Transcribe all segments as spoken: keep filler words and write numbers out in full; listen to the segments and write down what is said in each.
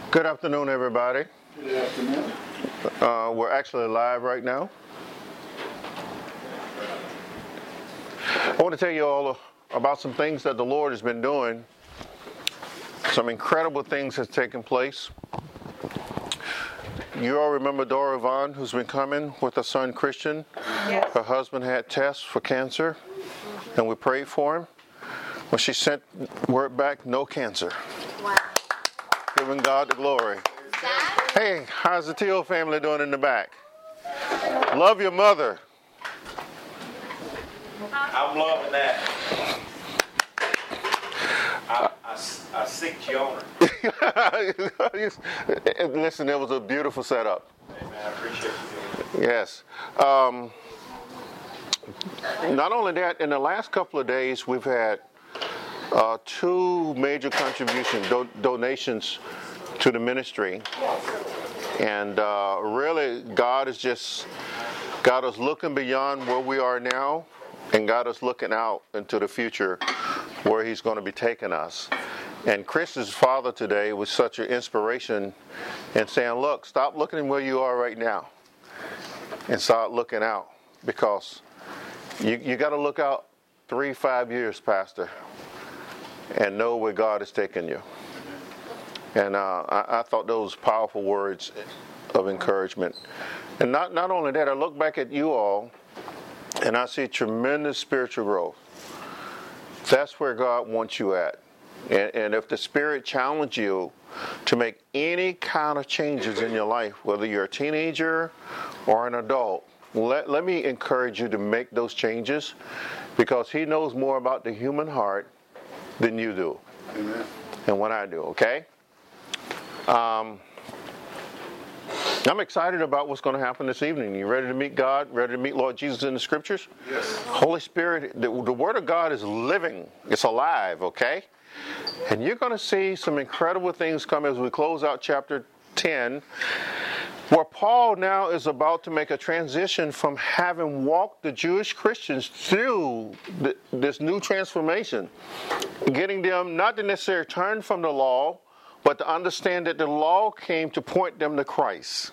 Good afternoon, everybody. Good afternoon. Uh, we're actually live right now. I want to tell you all about some things that the Lord has been doing. Some incredible things has taken place. You all remember Dora Vaughn, who's been coming with her son Christian? Yes. Her husband had tests for cancer, and we prayed for him. When she sent word back, no cancer. Wow. Giving God the glory. Hey, how's the Teal family doing in the back? Love your mother. I'm loving that. I, I, I sick you on her. Listen, it was a beautiful setup. Hey, man, I appreciate you doing it. Yes. Um, not only that, in the last couple of days, we've had uh, two major contribution do- donations to the ministry. And uh, really, God has just got us looking beyond where we are now and got us looking out into the future where He's going to be taking us. And Chris's father today was such an inspiration in saying, look, stop looking where you are right now and start looking out, because you, you got to look out three, five years, Pastor, and know where God is taking you. And uh, I, I thought those powerful words of encouragement. And not, not only that, I look back at you all and I see tremendous spiritual growth. That's where God wants you at. And, and if the Spirit challenged you to make any kind of changes in your life, whether you're a teenager or an adult, let, let me encourage you to make those changes, because He knows more about the human heart than you do. Amen. And what I do, okay? Um, I'm excited about what's going to happen this evening. You ready to meet God? Ready to meet Lord Jesus in the Scriptures? Yes. Holy Spirit, the, the Word of God is living. It's alive, okay? And you're going to see some incredible things come as we close out chapter ten, where Paul now is about to make a transition from having walked the Jewish Christians through the, this new transformation, getting them not to necessarily turn from the law, but to understand that the law came to point them to Christ.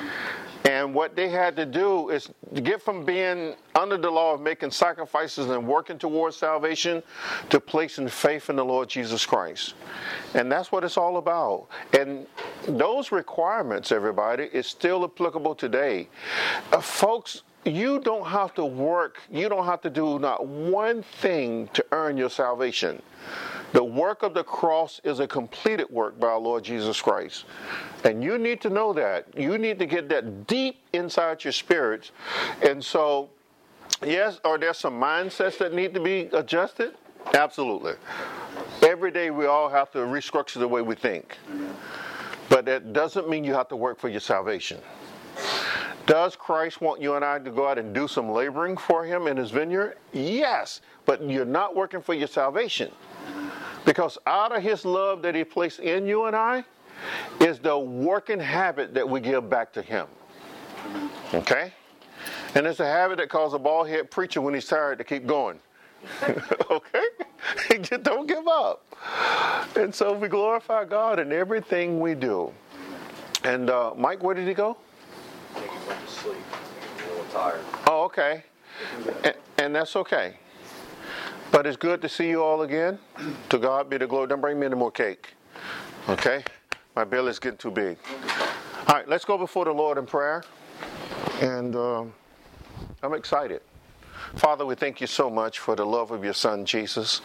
And what they had to do is to get from being under the law of making sacrifices and working towards salvation to placing faith in the Lord Jesus Christ. And that's what it's all about. And those requirements, everybody, is still applicable today. Uh, folks, you don't have to work, you don't have to do not one thing to earn your salvation. The work of the cross is a completed work by our Lord Jesus Christ. And you need to know that. You need to get that deep inside your spirits. And so, yes, are there some mindsets that need to be adjusted? Absolutely. Every day we all have to restructure the way we think. But that doesn't mean you have to work for your salvation. Does Christ want you and I to go out and do some laboring for Him in His vineyard? Yes, but you're not working for your salvation. Because out of His love that He placed in you and I is the working habit that we give back to Him. Okay? And it's a habit that causes a bald-head preacher when he's tired to keep going. Okay? Just don't give up. And so we glorify God in everything we do. And uh, Mike, where did he go? I think he went to sleep. He's a little tired. Oh, okay. And, and that's okay. But it's good to see you all again. To God be the glory. Don't bring me any more cake. Okay? My belly's getting too big. All right, let's go before the Lord in prayer. And um, I'm excited. Father, we thank you so much for the love of your Son, Jesus.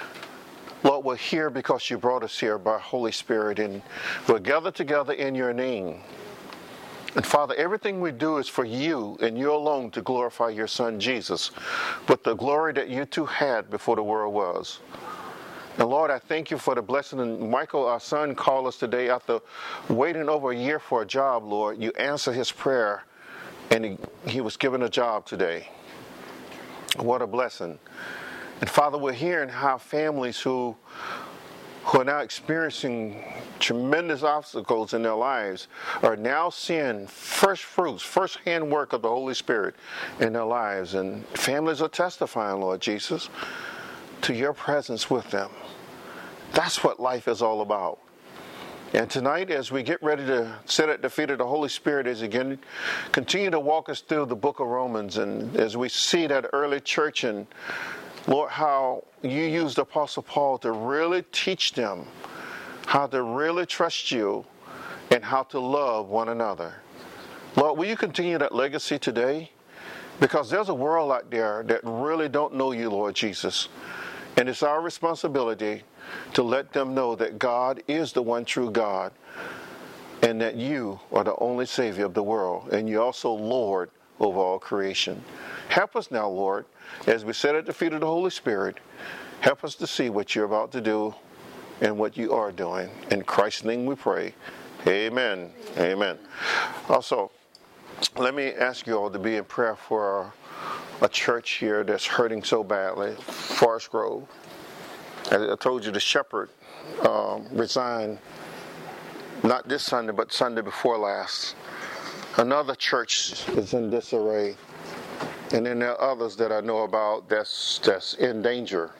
Lord, we're here because you brought us here by Holy Spirit, and we're gathered together in your name. And Father, everything we do is for you and you alone to glorify your Son, Jesus, with the glory that you two had before the world was. And Lord, I thank you for the blessing. And Michael, our son, called us today after waiting over a year for a job, Lord. You answered his prayer, and he, he was given a job today. What a blessing. And Father, we're hearing how families who who are now experiencing tremendous obstacles in their lives are now seeing first fruits, first-hand work of the Holy Spirit in their lives. And families are testifying, Lord Jesus, to your presence with them. That's what life is all about. And tonight, as we get ready to sit at the feet of the Holy Spirit, as again continue to walk us through the book of Romans, and as we see that early church, and Lord, how you used Apostle Paul to really teach them how to really trust you and how to love one another. Lord, will you continue that legacy today? Because there's a world out there that really don't know you, Lord Jesus. And it's our responsibility to let them know that God is the one true God and that you are the only Savior of the world, and you're also Lord over all creation. Help us now, Lord, as we sit at the feet of the Holy Spirit. Help us to see what you're about to do and what you are doing. In Christ's name we pray. Amen. Amen. Also, let me ask you all to be in prayer for a church here that's hurting so badly, Forest Grove. I told you the shepherd um, resigned not this Sunday, but Sunday before last. Another church is in disarray. And then there are others that I know about that's, that's in danger.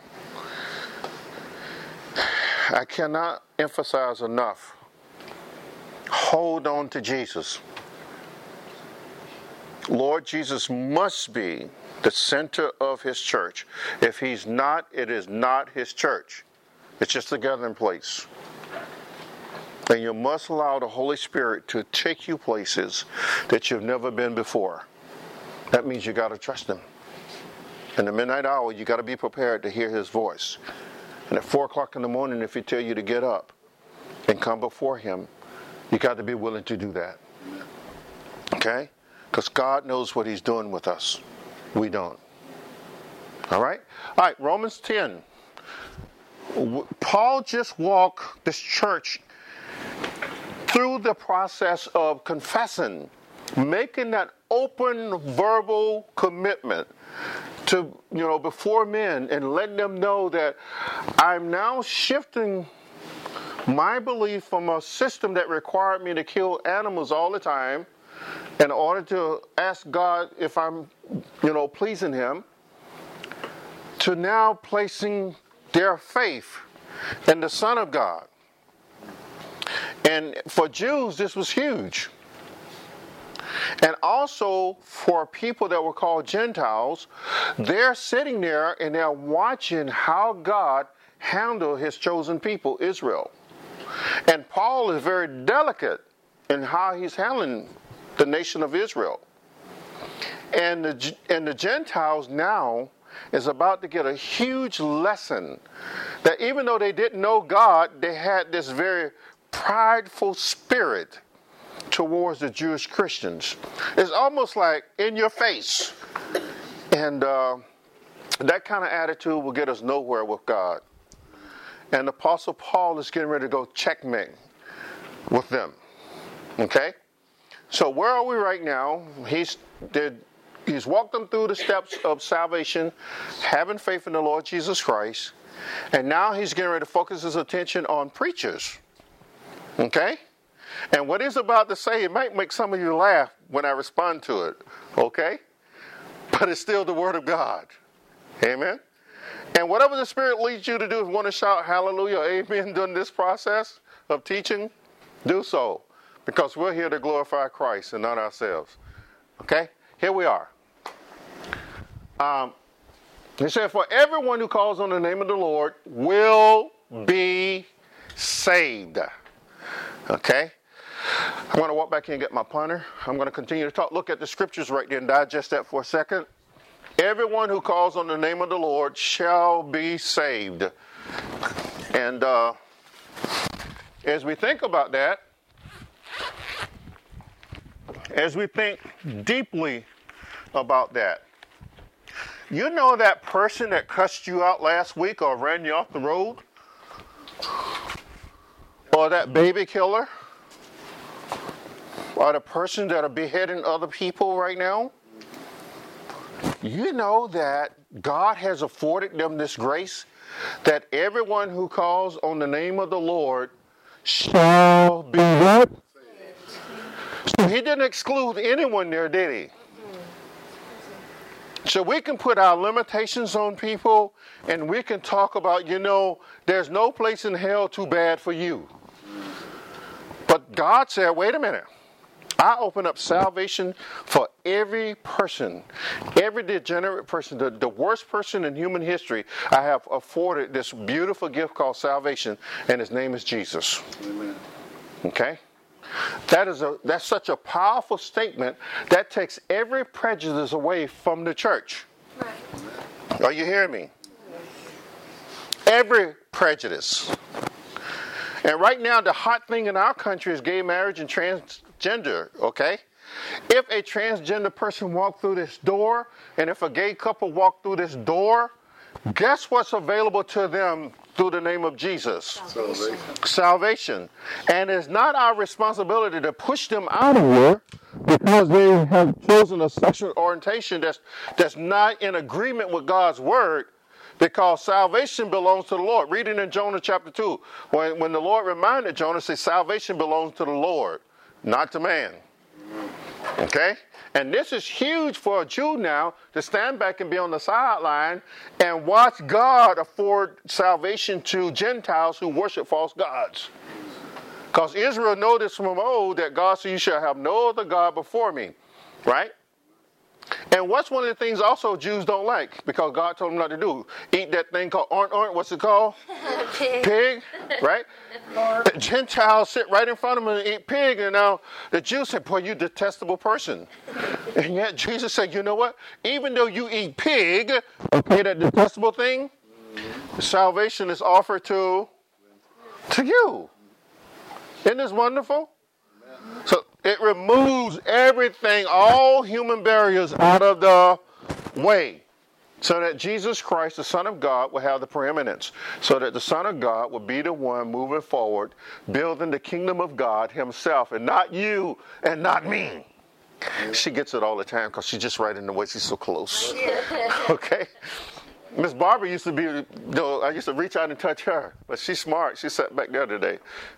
I cannot emphasize enough. Hold on to Jesus. Lord Jesus must be the center of his church. If he's not, it is not his church. It's just a gathering place. And you must allow the Holy Spirit to take you places that you've never been before. That means you got to trust him. In the midnight hour, you got to be prepared to hear his voice. And at four o'clock in the morning, if he tell you to get up and come before him, you got to be willing to do that. Okay? Because God knows what he's doing with us. We don't. All right? All right, Romans ten. Paul just walked this church through the process of confessing, making that open verbal commitment to, you know, before men, and letting them know that I'm now shifting my belief from a system that required me to kill animals all the time in order to ask God if I'm, you know, pleasing him, to now placing their faith in the Son of God. And for Jews, this was huge. And also for people that were called Gentiles, they're sitting there and they're watching how God handled his chosen people, Israel. And Paul is very delicate in how he's handling the nation of Israel. And the, and the Gentiles now is about to get a huge lesson that even though they didn't know God, they had this very prideful spirit towards the Jewish Christians. It's almost like in your face. And uh, that kind of attitude will get us nowhere with God. And the Apostle Paul is getting ready to go checkmate with them. Okay? So where are we right now? He's did he's walked them through the steps of salvation, having faith in the Lord Jesus Christ, and now he's getting ready to focus his attention on preachers. Okay? And what he's about to say, it might make some of you laugh when I respond to it. Okay? But it's still the Word of God. Amen? And whatever the Spirit leads you to do, if you want to shout hallelujah, amen, during this process of teaching, do so. Because we're here to glorify Christ and not ourselves. Okay? Here we are. Um, he said, for everyone who calls on the name of the Lord will be saved. Okay? I'm going to walk back here and get my pointer. I'm going to continue to talk. Look at the scriptures right there and digest that for a second. Everyone who calls on the name of the Lord shall be saved. And uh, as we think about that, as we think deeply about that, you know that person that cussed you out last week or ran you off the road? Or that baby killer? Or the person that are beheading other people right now? You know that God has afforded them this grace, that everyone who calls on the name of the Lord shall be what? So he didn't exclude anyone there, did he? So we can put our limitations on people, and we can talk about, you know, there's no place in hell too bad for you. God said, wait a minute. I open up salvation for every person, every degenerate person, the, the worst person in human history. I have afforded this beautiful gift called salvation, and his name is Jesus. Amen. Okay? That is a that's such a powerful statement that takes every prejudice away from the church. Right. Are you hearing me? Every prejudice. And right now, the hot thing in our country is gay marriage and transgender, okay? If a transgender person walked through this door, and if a gay couple walked through this door, guess what's available to them through the name of Jesus? Salvation. Salvation. And it's not our responsibility to push them out of here because they have chosen a sexual orientation that's, that's not in agreement with God's word. Because salvation belongs to the Lord. Reading in Jonah chapter two, when, when the Lord reminded Jonah, says salvation belongs to the Lord, not to man. Okay? And this is huge for a Jew now to stand back and be on the sideline and watch God afford salvation to Gentiles who worship false gods. Because Israel noticed from old that God said, you shall have no other God before me. Right? And what's one of the things also Jews don't like? Because God told them not to do. Eat that thing called oint oint. What's it called? Pig. Pig, right? The Gentiles sit right in front of them and eat pig. And now the Jews say, boy, you detestable person. And yet Jesus said, you know what? Even though you eat pig, okay, that detestable thing, salvation is offered to, to you. Isn't this wonderful? So it removes everything, all human barriers out of the way, so that Jesus Christ, the Son of God, will have the preeminence, so that the Son of God will be the one moving forward, building the kingdom of God himself, and not you and not me. She gets it all the time because she's just right in the way. She's so close. Okay? Miss Barbara used to be, you know, I used to reach out and touch her, but she's smart. She sat back there today.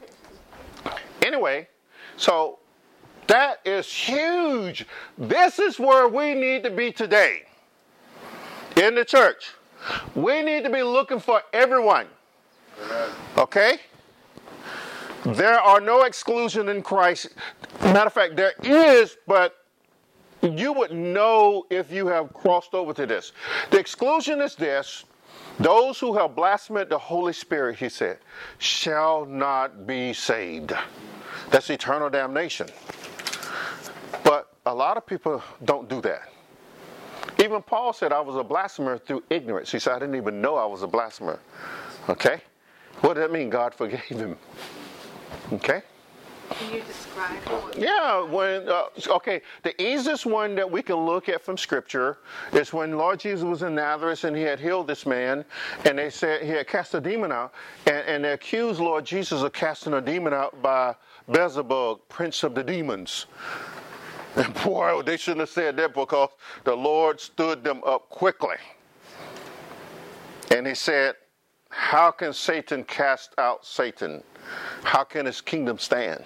Anyway, so that is huge. This is where we need to be today in the church. We need to be looking for everyone. Okay? There are no exclusion in Christ. Matter of fact, there is, but you would know if you have crossed over to this. The exclusion is this. Those who have blasphemed the Holy Spirit, he said, shall not be saved. That's eternal damnation. But a lot of people don't do that. Even Paul said I was a blasphemer through ignorance. He said I didn't even know I was a blasphemer. Okay? What did that mean? God forgave him. Okay? Can you describe what? Yeah, when, uh, okay, the easiest one that we can look at from Scripture is when Lord Jesus was in Nazareth and he had healed this man, and they said he had cast a demon out, and, and they accused Lord Jesus of casting a demon out by Beelzebub, prince of the demons. And boy, they shouldn't have said that because the Lord stood them up quickly. And he said, how can Satan cast out Satan? How can his kingdom stand?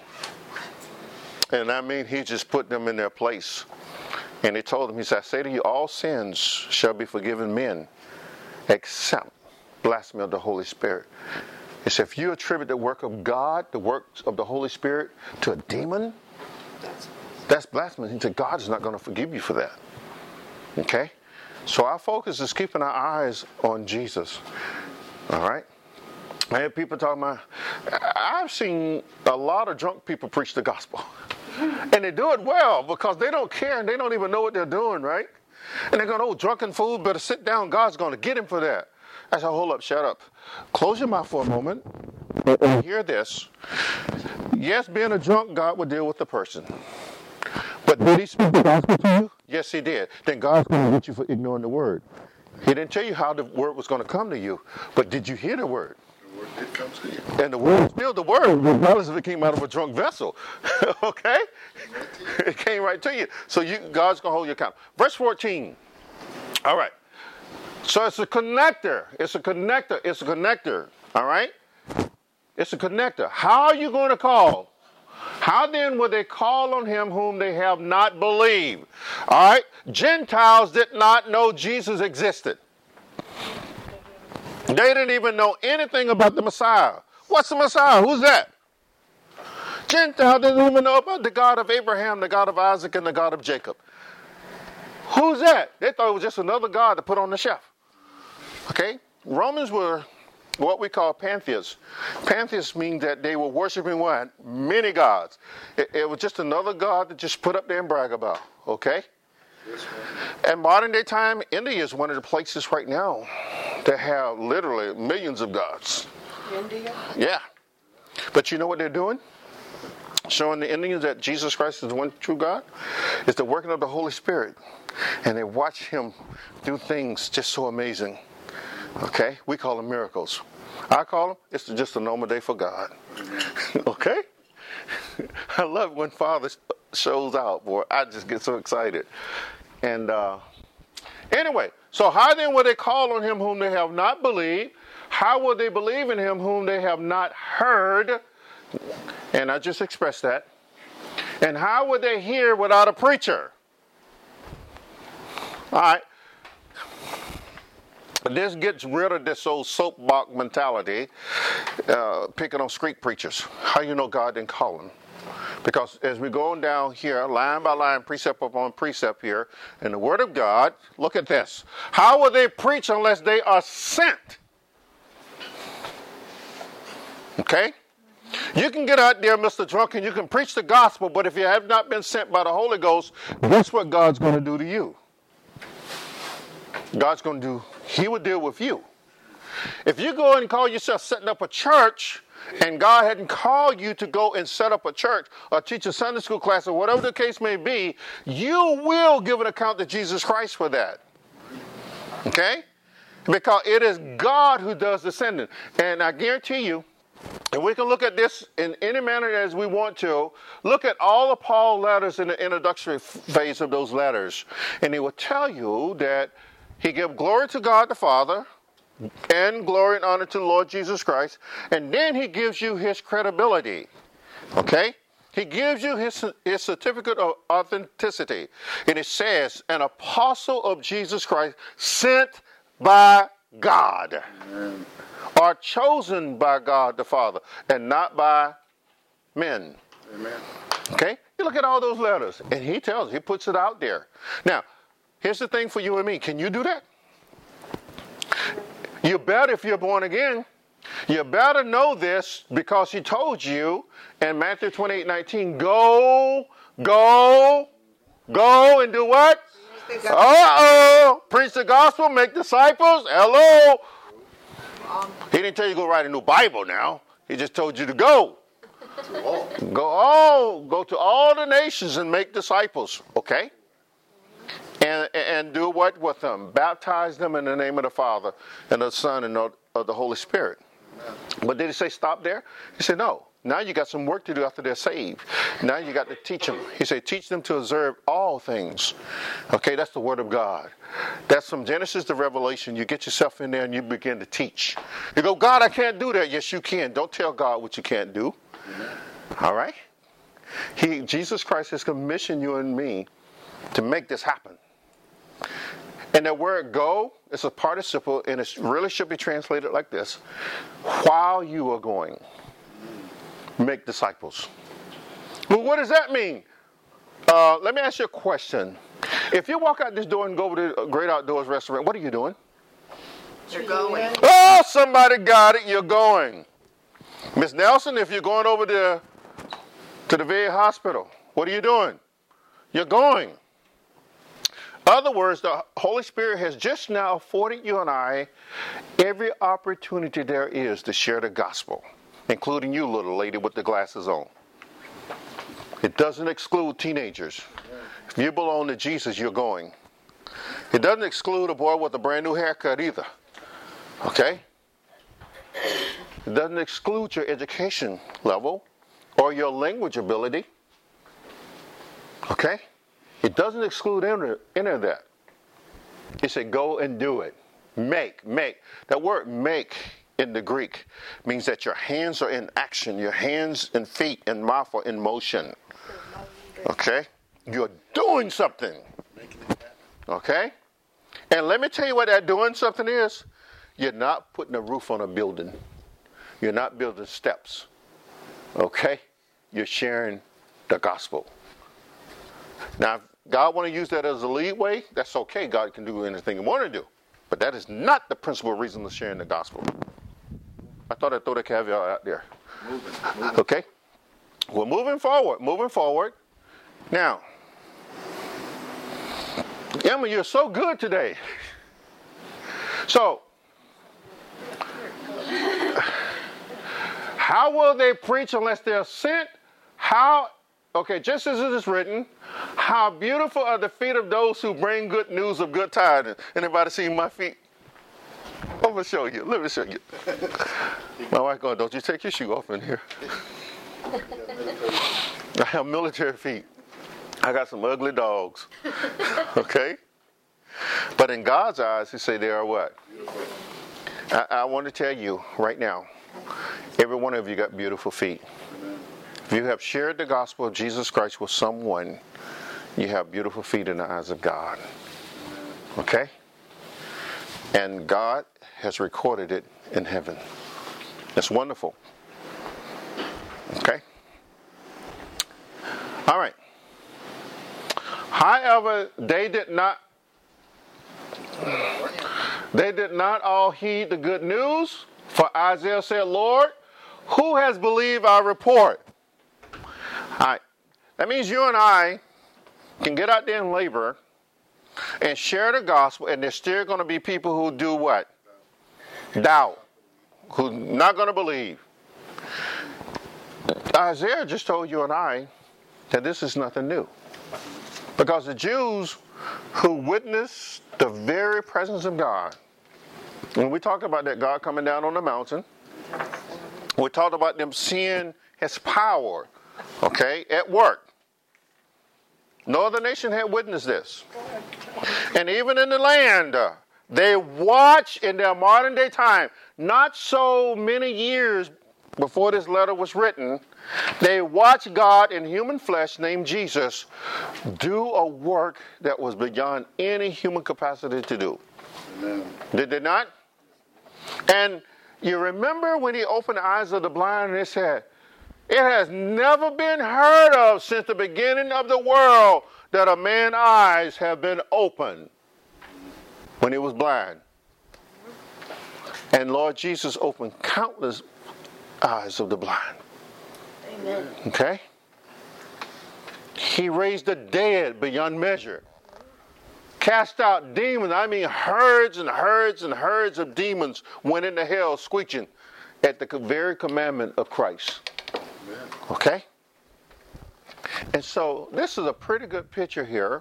And I mean, he just put them in their place. And he told them, he said, I say to you, all sins shall be forgiven men, except blasphemy of the Holy Spirit. He said, if you attribute the work of God, the works of the Holy Spirit, to a demon, that's blasphemy. He said, God is not going to forgive you for that. Okay? So our focus is keeping our eyes on Jesus. All right? I hear people talking about, I've seen a lot of drunk people preach the gospel. And they do it well because they don't care and they don't even know what they're doing, right? And they're going, oh, drunken fool, better sit down. God's going to get him for that. I said, hold up, shut up. Close your mouth for a moment and hear this. Yes, being a drunk, God will deal with the person. But did he speak the gospel to you? Yes, he did. Then God's going to get you for ignoring the word. He didn't tell you how the word was going to come to you, but did you hear the word? The word did come to you. And the word is still the word, regardless if it came out of a drunk vessel. Okay? It came right to you. So you, God's going to hold you accountable. Verse fourteen. All right. So it's a connector. It's a connector. It's a connector. All right? It's a connector. How are you going to call? How then will they call on him whom they have not believed? All right? Gentiles did not know Jesus existed. They didn't even know anything about the Messiah. What's the Messiah? Who's that? Gentile didn't even know about the God of Abraham, the God of Isaac, and the God of Jacob. Who's that? They thought it was just another God to put on the shelf. Okay? Romans were what we call pantheists. Pantheists mean that they were worshiping what? Many gods. It, it was just another God to just put up there and brag about. Okay? And modern day time, India is one of the places right now that have literally millions of gods. India? Yeah. But you know what they're doing? Showing the Indians that Jesus Christ is the one true God. It's the working of the Holy Spirit. And they watch him do things just so amazing. Okay? We call them miracles. I call them, it's just a normal day for God. Okay? I love when Father shows out, boy. I just get so excited. And uh, anyway, so how then will they call on him whom they have not believed? How will they believe in him whom they have not heard? And I just expressed that. And how would they hear without a preacher? All right. This gets rid of this old soapbox mentality, uh, picking on street preachers. How you know God didn't call them? Because as we go on down here, line by line, precept upon precept here, in the Word of God, look at this. How will they preach unless they are sent? Okay? You can get out there, Mister Drunk, and you can preach the gospel, but if you have not been sent by the Holy Ghost, guess what God's going to do to you? God's going to do, he will deal with you. If you go and call yourself setting up a church, and God hadn't called you to go and set up a church or teach a Sunday school class or whatever the case may be, you will give an account to Jesus Christ for that. Okay? Because it is God who does the sending. And I guarantee you, and we can look at this in any manner as we want to. Look at all of Paul's letters in the introductory phase of those letters. And he will tell you that he gave glory to God the Father and glory and honor to the Lord Jesus Christ. And then he gives you his credibility. Okay? He gives you his, his certificate of authenticity. And it says, an apostle of Jesus Christ sent by God. Amen. Are chosen by God the Father and not by men. Amen. Okay? You look at all those letters and he tells, he puts it out there. Now, here's the thing for you and me. Can you do that? You better, if you're born again, you better know this because he told you in Matthew twenty-eight nineteen, go, go, go and do what? Uh-oh. Preach the gospel, make disciples. Hello. He didn't tell you to go write a new Bible now. He just told you to go. Go all, go to all the nations and make disciples, okay? And and do what with them? Baptize them in the name of the Father and the Son and of the Holy Spirit. But did he say stop there? He said no. Now you got some work to do after they're saved. Now you got to teach them. He said, teach them to observe all things. Okay, that's the Word of God. That's from Genesis to Revelation. You get yourself in there and you begin to teach. You go, God, I can't do that. Yes, you can. Don't tell God what you can't do. All right? He, Jesus Christ has commissioned you and me to make this happen. And the word go is a participle, and it really should be translated like this. While you are going. Make disciples. Well, what does that mean? Uh, let me ask you a question. If you walk out this door and go over to a Great Outdoors restaurant, what are you doing? You're going. Oh, somebody got it. You're going. Miss Nelson, if you're going over to, to the V A hospital, what are you doing? You're going. In other words, the Holy Spirit has just now afforded you and I every opportunity there is to share the gospel. Including you, little lady with the glasses on. It doesn't exclude teenagers. If you belong to Jesus, you're going. It doesn't exclude a boy with a brand new haircut either. Okay? It doesn't exclude your education level or your language ability. Okay? It doesn't exclude any, any of that. He said, go and do it. Make, make. That word make in the Greek means that your hands are in action. Your hands and feet and mouth are in motion. Okay? You're doing something. Okay? And let me tell you what that doing something is. You're not putting a roof on a building. You're not building steps. Okay? you're sharing the gospel. Now, if God want to use that as a lead way, that's okay. God can do anything he want to do. But that is not the principal reason of sharing the gospel. I thought I'd throw the caveat out there. Moving, moving. Okay? We're moving forward, moving forward. Now, Emma, you're so good today. So, how will they preach unless they're sent? How, okay, just as it is written, how beautiful are the feet of those who bring good news of good tidings. Anybody seen my feet? I'm going to show you. Let me show you. My wife going, don't you take your shoe off in here. I have military feet. I got some ugly dogs. Okay? But in God's eyes, he say they are what? I, I want to tell you right now, every one of you got beautiful feet. If you have shared the gospel of Jesus Christ with someone, you have beautiful feet in the eyes of God. Okay? And God has recorded it in heaven. It's wonderful. Okay? All right. However, they did not they did not all heed the good news, for Isaiah said, Lord, who has believed our report? All right. That means you and I can get out there and labor and share the gospel, and there's still going to be people who do what? Doubt. Who's not going to believe. Isaiah just told you and I that this is nothing new. Because the Jews who witnessed the very presence of God, when we talk about that God coming down on the mountain, we talked about them seeing his power, okay, at work. No other nation had witnessed this. And even in the land, uh, they watch in their modern day time, not so many years before this letter was written, they watched God in human flesh named Jesus do a work that was beyond any human capacity to do. Amen. Did they not? And you remember when he opened the eyes of the blind and it said, it has never been heard of since the beginning of the world that a man's eyes have been opened when he was blind. And Lord Jesus opened countless eyes of the blind. Amen. Okay? He raised the dead beyond measure. Cast out demons. I mean, herds and herds and herds of demons went into hell screeching at the very commandment of Christ. Amen. Okay? And so this is a pretty good picture here.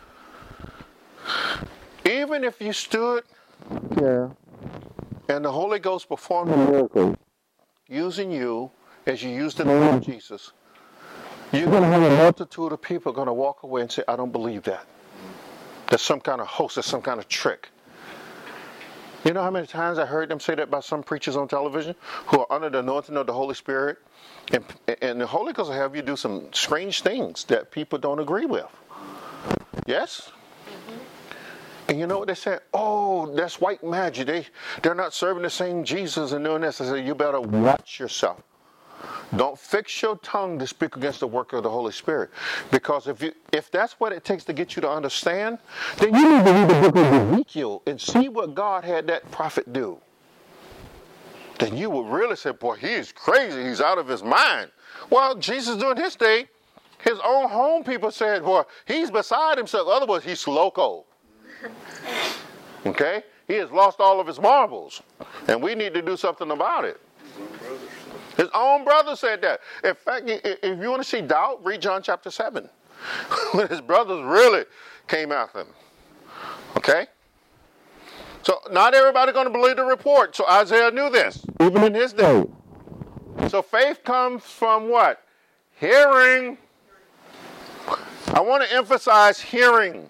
Even if you stood there and the Holy Ghost performed a miracle using you as you used the name of Jesus, you're going to have a multitude of people going to walk away and say, I don't believe that. There's some kind of hoax, there's some kind of trick. You know how many times I heard them say that by some preachers on television who are under the anointing of the Holy Spirit? And, and the Holy Ghost will have you do some strange things that people don't agree with. Yes? Mm-hmm. And you know what they say? Oh, that's white magic. They, they're not serving the same Jesus and doing this. I say, you better watch yourself. Don't fix your tongue to speak against the work of the Holy Spirit. Because if you, if that's what it takes to get you to understand, then you need to read the book of Ezekiel and see what God had that prophet do. Then you would really say, boy, he's crazy. He's out of his mind. Well, Jesus during his day, his own home people said, boy, he's beside himself. Otherwise, he's loco. Okay? He has lost all of his marbles. And we need to do something about it. His own brother said that. In fact, if you want to see doubt, read John chapter seven. When his brothers really came after him. Okay? So not everybody going to believe the report. So Isaiah knew this, even in his day. So faith comes from what? Hearing. I want to emphasize hearing.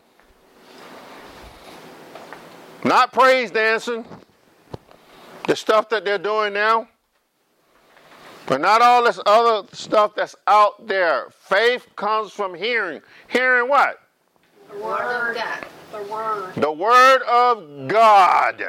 Not praise dancing. The stuff that they're doing now. But not all this other stuff that's out there. Faith comes from hearing. Hearing what? The Word of God. The Word. The Word of God.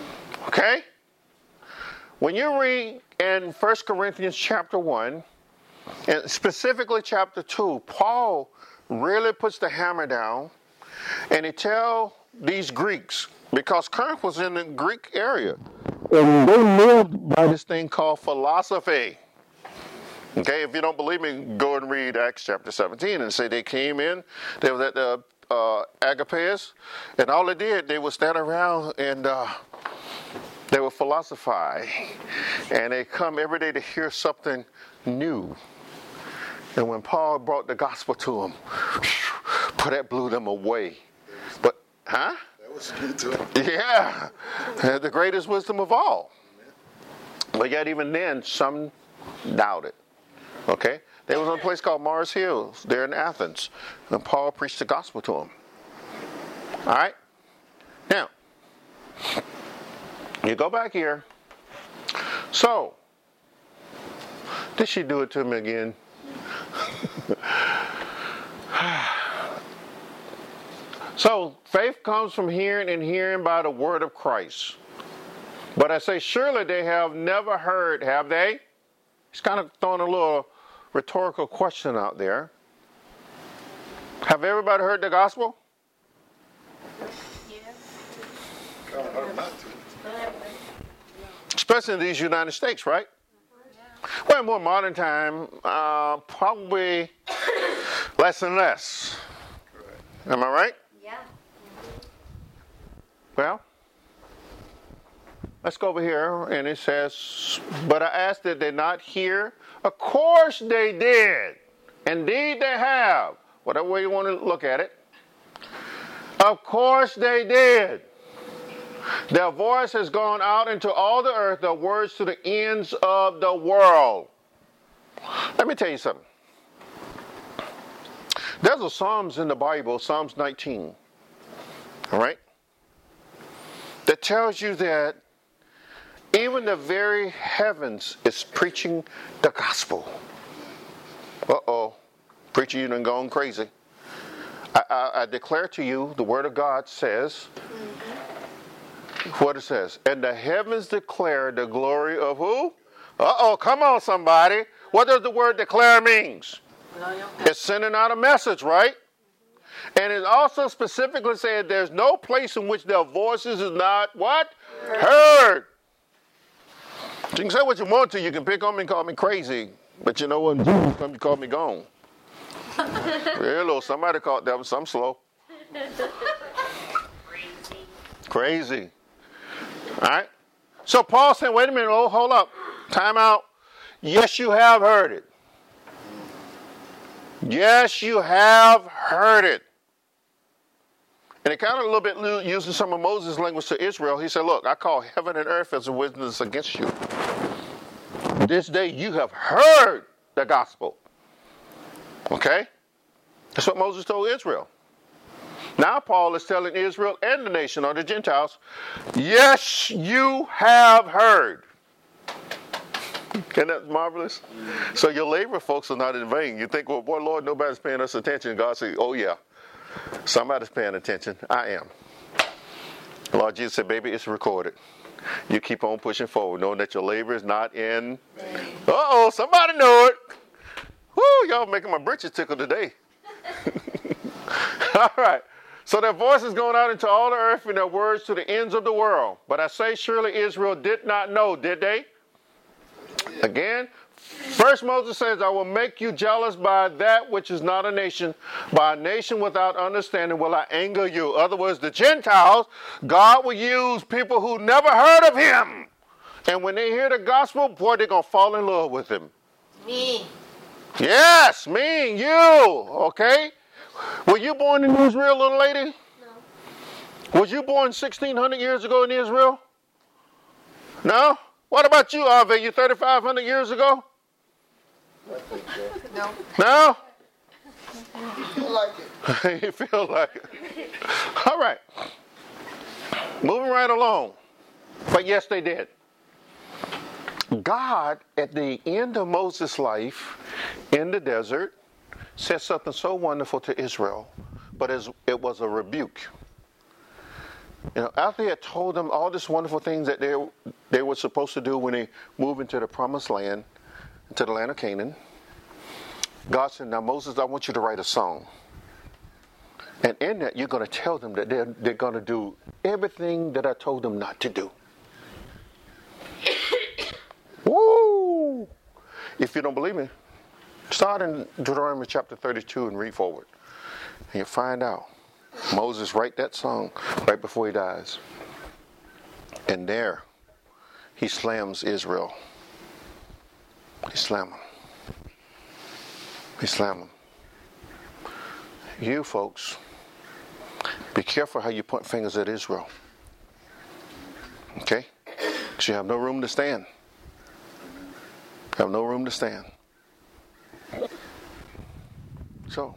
Okay? When you read in First Corinthians chapter one, and specifically chapter two, Paul really puts the hammer down, and he tells these Greeks, because Corinth was in the Greek area, and they lived by this thing called philosophy. Okay, if you don't believe me, go and read Acts chapter seventeen and say they came in, they were at the uh, Agapeus, and all they did, they would stand around and uh, they would philosophize, and they come every day to hear something new. And when Paul brought the gospel to them, that blew them away. But, huh? That was good to them. Yeah, the greatest wisdom of all. But yet even then, some doubted. Okay? They was on a place called Mars Hills. They're in Athens. And Paul preached the gospel to them. All right? Now, you go back here. So, did she do it to me again? So, faith comes from hearing, and hearing by the word of Christ. But I say, surely they have never heard, have they? He's kind of throwing a little rhetorical question out there. Have everybody heard the gospel? Kind of hard not to. Especially in these United States, right? Well, in more modern time, uh, probably less and less. Am I right? Yeah. Well, let's go over here, and it says, but I asked, did they not hear? Of course they did. Indeed they have. Whatever way you want to look at it. Of course they did. Their voice has gone out into all the earth, their words to the ends of the world. Let me tell you something. There's a Psalms in the Bible, Psalms nineteen, all right, that tells you that even the very heavens is preaching the gospel. Uh-oh, preacher, you done gone crazy. I, I, I declare to you, the word of God says, what it says, and the heavens declare the glory of who? Uh-oh, come on somebody. What does the word declare means? It's sending out a message, right? And it also specifically said there's no place in which their voices is not what? Heard. You can say what you want to. You can pick on me and call me crazy. But you know what? Jesus come, you call me gone. Hello, somebody called that was some slow. Crazy. Crazy. All right? So Paul said, wait a minute, oh, hold up. Time out. Yes, you have heard it. Yes, you have heard it. And it kind of a little bit using some of Moses' language to Israel. He said, look, I call heaven and earth as a witness against you. This day you have heard the gospel. Okay? That's what Moses told Israel. Now Paul is telling Israel and the nation or the Gentiles, yes, you have heard. Isn't that marvelous? So your labor, folks, are not in vain. You think, well, boy, Lord, nobody's paying us attention. God says, oh, yeah, somebody's paying attention. I am. Lord Jesus said, baby, it's recorded. You keep on pushing forward, knowing that your labor is not in vain. Uh-oh, somebody know it. Woo, y'all making my britches tickle today. All right. So their voice is going out into all the earth and their words to the ends of the world. But I say, surely Israel did not know, did they? Again, first Moses says, I will make you jealous by that which is not a nation. By a nation without understanding will I anger you. In other words, the Gentiles, God will use people who never heard of him. And when they hear the gospel, boy, they're going to fall in love with him. Me. Yes, me, you, okay? Were you born in Israel, little lady? No. Was you born sixteen hundred years ago in Israel? No? What about you, Ave? You thirty-five hundred years ago? I think so. No. No? You feel like it. You feel like it. All right. Moving right along. But yes, they did. God, at the end of Moses' life in the desert, said something so wonderful to Israel, but it was a rebuke. You know, after he had told them all these wonderful things that they, they were supposed to do when they moved into the promised land, into the land of Canaan, God said, now Moses, I want you to write a song. And in that, you're going to tell them that they're, they're going to do everything that I told them not to do. Woo! If you don't believe me, start in Deuteronomy chapter thirty-two and read forward. And you'll find out. Moses write that song right before he dies. And there, he slams Israel. He slam them. He slam them. You folks, be careful how you point fingers at Israel. Okay? Because you have no room to stand. You have no room to stand. So,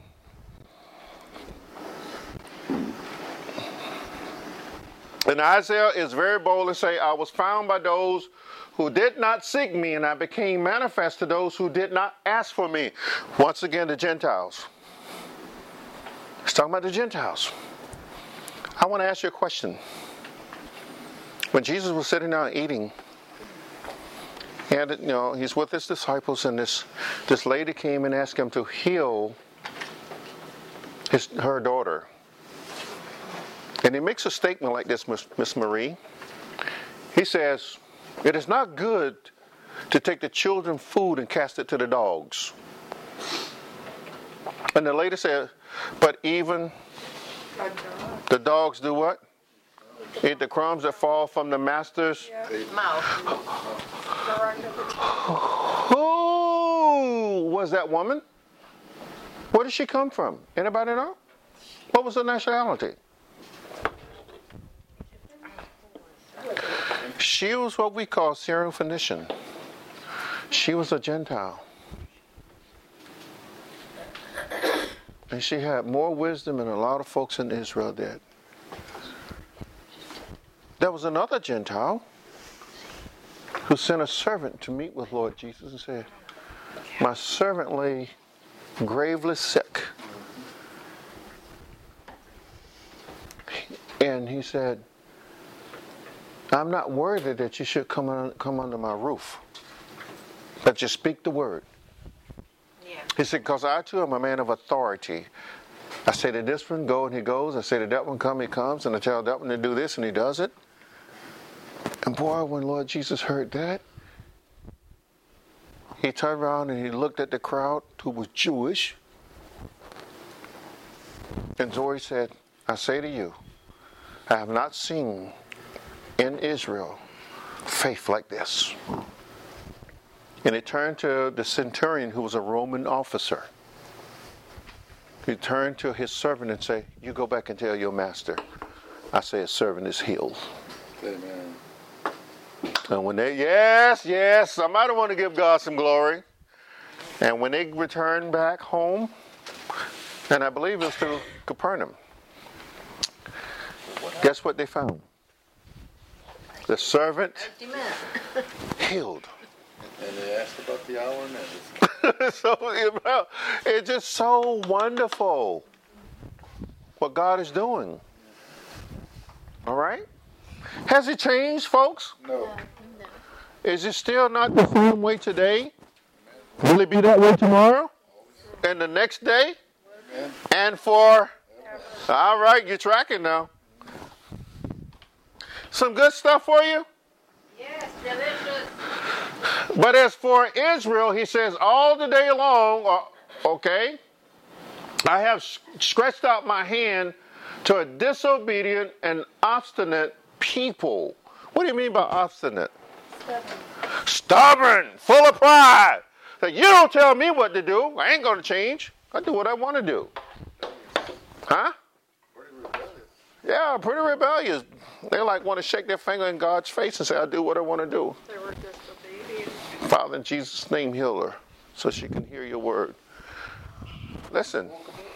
and Isaiah is very bold to say, I was found by those who did not seek me, and I became manifest to those who did not ask for me. Once again, the Gentiles. He's talking about the Gentiles. I want to ask you a question. When Jesus was sitting down eating, and you know, he's with his disciples, and this, this lady came and asked him to heal his, her daughter. And he makes a statement like this, Miss, Miss Marie. He says, it is not good to take the children's food and cast it to the dogs. And the lady said, but even the dogs do what? Eat the crumbs that fall from the master's Mouth. Who was that woman? Where did she come from? Anybody know? What was her nationality? She was what we call Syrophoenician. She was a Gentile. And she had more wisdom than a lot of folks in Israel did. There was another Gentile who sent a servant to meet with Lord Jesus and said, my servant lay gravely sick. And he said, I'm not worthy that you should come on, come under my roof, but just speak the word. Yeah. He said, because I too am a man of authority. I say to this one, go, and he goes. I say to that one, come, he comes. And I tell that one to do this, and he does it. And boy, when Lord Jesus heard that, he turned around and he looked at the crowd who was Jewish. And Zori said, I say to you, I have not seen in Israel faith like this. And he turned to the centurion who was a Roman officer. He turned to his servant and said, you go back and tell your master, I say his servant is healed. Amen. And when they, yes, yes, somebody want to give God some glory. And when they returned back home, and I believe it was to Capernaum, guess what they found? The servant healed. And they asked about the hour and So it's just so wonderful what God is doing. All right? Has it changed, folks? No. Is it still not the same way today? Will it be that way tomorrow? And the next day? Amen. And for? All right, you're tracking now. Some good stuff for you? Yes, delicious. But as for Israel, he says, all the day long, uh, okay, I have stretched out my hand to a disobedient and obstinate people. What do you mean by obstinate? Stubborn. Stubborn, full of pride. So you don't tell me what to do. I ain't going to change. I do what I want to do. Huh? Pretty rebellious. Yeah, pretty rebellious. They like want to shake their finger in God's face and say, I do what I want to do. They were disobedient. Father, in Jesus' name, heal her so she can hear your word. Listen.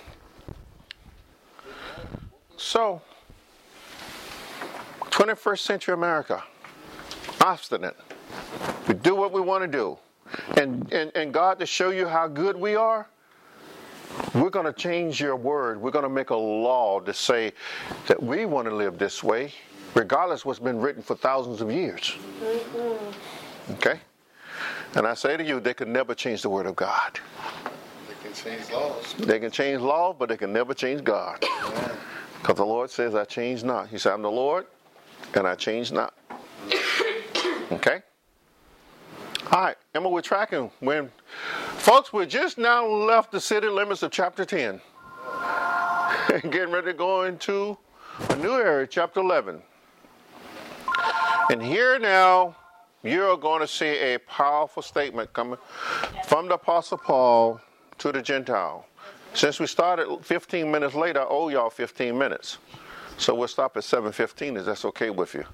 So, twenty-first century America, obstinate. We do what we want to do. And, and, and God, to show you how good we are, we're going to change your word. We're going to make a law to say that we want to live this way, regardless of what's been written for thousands of years. Okay? And I say to you, they could never change the word of God. They can change laws. They can change law, but they can never change God. Because the Lord says, I change not. He said, I'm the Lord, and I change not. Okay? All right, Emma, we're tracking. When, folks, we just now left the city limits of chapter ten. Getting ready to go into a new area, chapter eleven. And here now, you're going to see a powerful statement coming from the Apostle Paul to the Gentile. Since we started fifteen minutes later, I owe y'all fifteen minutes. So we'll stop at seven fifteen, if that's okay with you.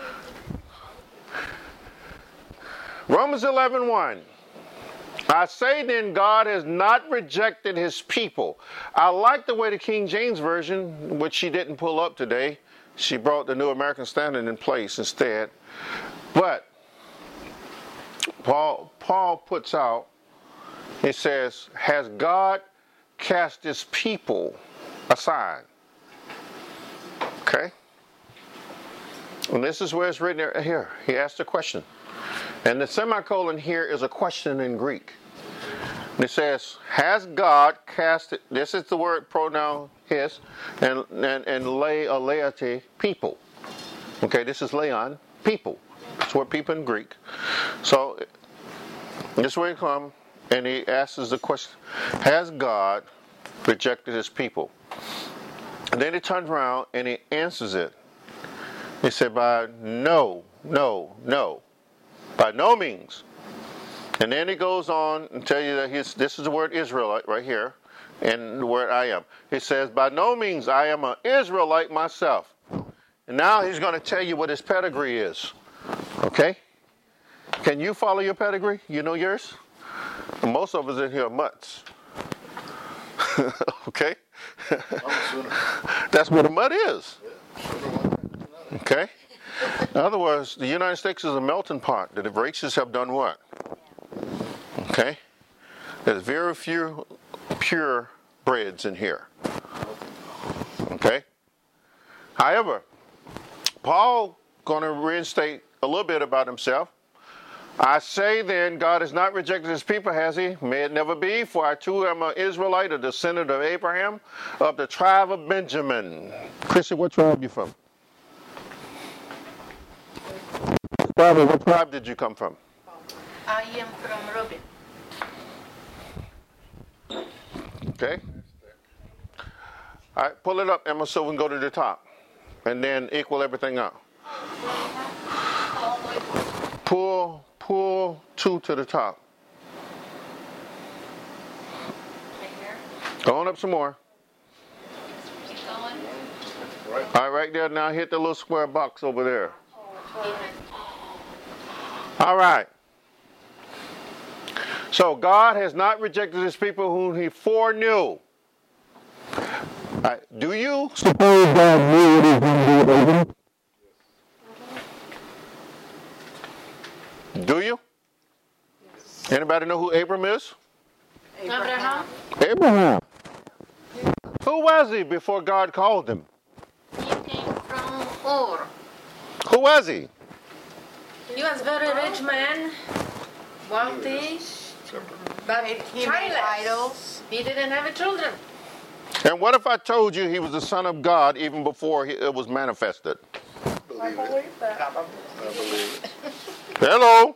Romans eleven one. I say then, God has not rejected his people. I like the way the King James Version, which she didn't pull up today, she brought the New American Standard in place instead. But Paul, Paul puts out, he says, has God cast his people aside? Okay? And this is where it's written here. He asked a question. And the semicolon here is a question in Greek. And it says, has God cast it, this is the word pronoun his, and, and, and lay, a laity, people. Okay, this is leon, people. That's what people in Greek. So, this is where he comes, and he asks the question, has God rejected his people? And then he turns around and he answers it. He said, by no, no, no. By no means. And then he goes on and tell you that he's, this is the word Israelite right here, and the word I am. He says, by no means I am an Israelite myself. And now he's going to tell you what his pedigree is. Okay? Can you follow your pedigree? You know yours? And most of us in here are mutts. Okay? That's what a mutt is. Okay? In other words, the United States is a melting pot. The races have done what? Okay? There's very few pure breeds in here. Okay? However, Paul going to reinstate a little bit about himself. I say then, God has not rejected his people, has he? May it never be, for I too am an Israelite, a descendant of Abraham, of the tribe of Benjamin. Chrissy, what tribe are you from? Barbara, what tribe did you come from? I am from Reuben. Okay. All right, pull it up, Emma, so we can go to the top. And then equal everything out. Pull, pull two to the top. Go on up some more. Keep going. All right, right there. Now hit the little square box over there. All right. So God has not rejected his people whom he foreknew. All right. Do you suppose God knew what he was going to do with Abraham? Do you? Yes. Anybody know who Abram is? Abraham. Abraham. Who was he before God called him? He came from Ur. Who was he? He was very rich man, wealthy, but He made childless. idols. He didn't have children. And what if I told you he was the Son of God even before he, it was manifested? Believe it. that. I believe it. Hello?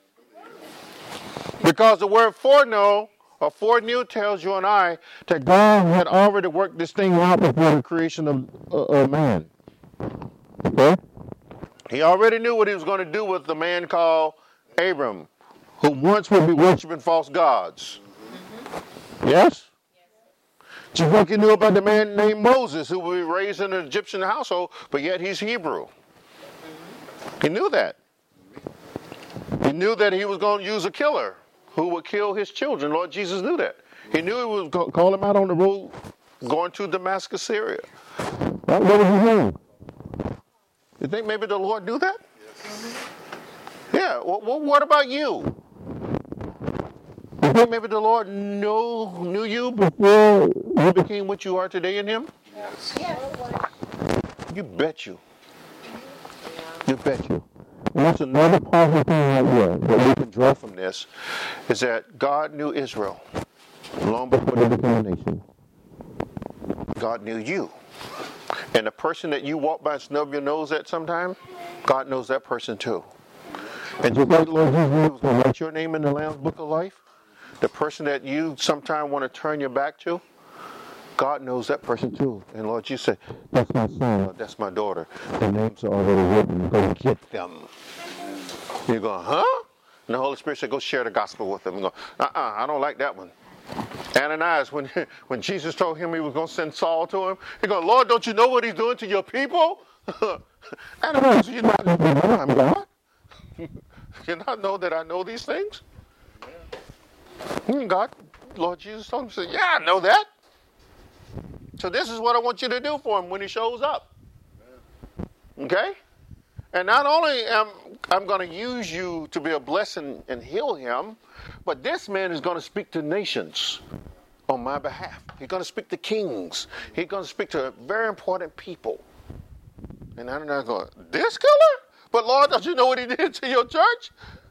Because the word foreknow or foreknew tells you and I that God had already worked this thing out before the creation of uh, uh, man. Okay? He already knew what he was going to do with the man called Abram, who once would be worshiping false gods. Mm-hmm. Yes? Just like he knew about the man named Moses, who would be raised in an Egyptian household, but yet he's Hebrew. He knew that. He knew that he was going to use a killer who would kill his children. Lord Jesus knew that. He knew he was going to call him out on the road going to Damascus, Syria. What was he doing? You think maybe the Lord knew that? Yes. Yeah. Well, well, what about you? You think maybe the Lord know, knew you before you became what you are today in him? Yes. Yes. You bet you. You bet you. And that's another powerful thing right here that we can draw from this, is that God knew Israel. long before they became a nation. God knew you. And the person that you walk by and snub your nose at sometime, God knows that person too. And just like Lord Jesus was going to write your name in the Lamb's Book of Life, the person that you sometime want to turn your back to, God knows that person too. And Lord, you say, that's my son, or that's my daughter. The names are already written. Go get them. You go, huh? And the Holy Spirit said, go share the gospel with them. You go, uh-uh, I don't like that one. Ananias, when, when Jesus told him he was going to send Saul to him, he goes, Lord, don't you know what he's doing to your people? Ananias, you not know that I'm God? You not know that I know these things? And God, Lord Jesus told him, said, yeah, I know that. So this is what I want you to do for him when he shows up. Okay? And not only am I'm going to use you to be a blessing and heal him, but this man is going to speak to nations on my behalf. He's going to speak to kings. He's going to speak to very important people. And I'm not going, this killer? But Lord, don't you know what he did to your church?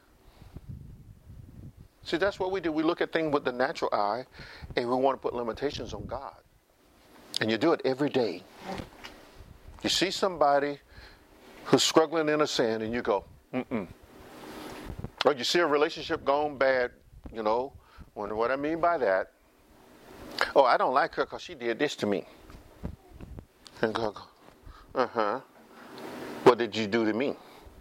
See, that's what we do. We look at things with the natural eye, and we want to put limitations on God. And you do it every day. You see somebody who's struggling in a sin, and you go, mm-mm. Or you see a relationship going bad, you know, wonder what I mean by that. Oh, I don't like her because she did this to me. And go, uh-huh. What did you do to me?